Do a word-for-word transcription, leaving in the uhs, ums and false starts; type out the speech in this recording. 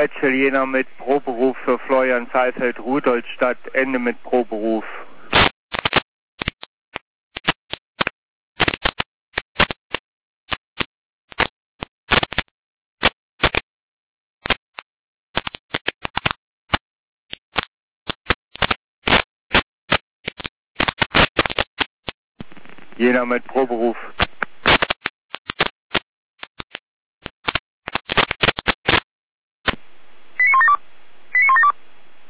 Kretschel, Jena mit Proberuf für Florian Saalfeld, Rudolstadt, Ende mit Proberuf. Jena mit Proberuf.